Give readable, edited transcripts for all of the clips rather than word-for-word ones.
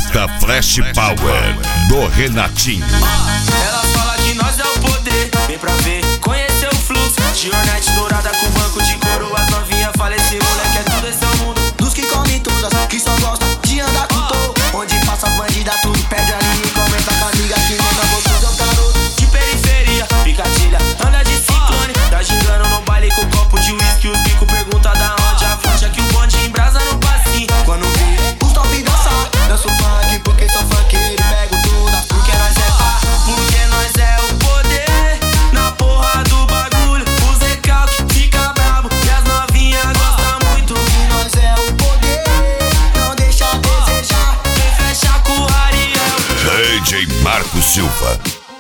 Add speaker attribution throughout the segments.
Speaker 1: Santa Flash Power do Renatinho.
Speaker 2: Ela fala que nós é o poder, vem pra ver, conhecer o fluxo. Giornete dourada com banco de couro, as novinha fala esse moleque é tudo, esse é o mundo. Dos que comem todas, que só gosta de andar com touro. Onde passa as bandidas, tudo perde a linha e comenta com a amiga que manda gostoso é o garoto. De periferia, picadilha, anda de ciclone. Tá gingando no baile com copo de uísque, os bico pergunta da onde a fonte é que o bonde embrasa no passinho. Quando vê os top dançar, danço funk porque sou funkeiro e pego todas. Porque nós é pá, porque nós é o poder. Na porra do bagulho, os recalque fica brabo e as novinhas gostam muito.
Speaker 3: Que nós é o poder, não deixa a desejar.
Speaker 2: Quem fecha com o Ariel,
Speaker 1: DJ Marco Silva.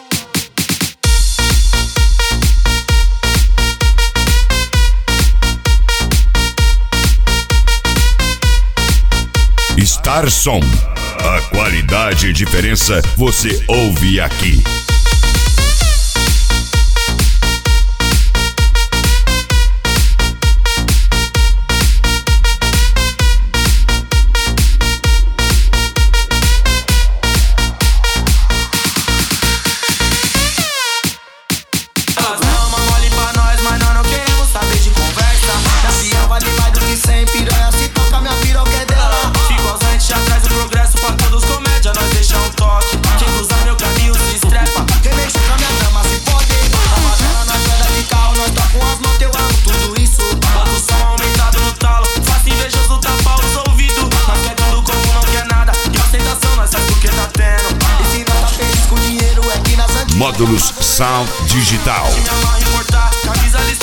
Speaker 1: Star Som. A qualidade e diferença você ouve aqui.
Speaker 2: elas dão uma mole pra nós, mas nós não queremos saber de conversa.
Speaker 3: Minha filha vale mais do que 100 piranha. Se toca minha piroca é dela.
Speaker 2: Fico ausente, já traz o progresso pra todos comédia, nós deixa um toque. Quem cruzar meu caminho se estrepa.
Speaker 3: Quem mexer com a minha cama se pode. Na favela nós anda de carro, nós tá com as motos, eu amo tudo isso.
Speaker 2: Bota o som aumentado no talo, faça invejoso tapar os ouvidos. Nós quer tudo como não quer nada, e ostentação nós faz porque tá tendo.
Speaker 3: E se não tá feliz com dinheiro é que nas antigas.
Speaker 1: Módulos Sound Digital.
Speaker 2: Se me amarra em importar, camisa lista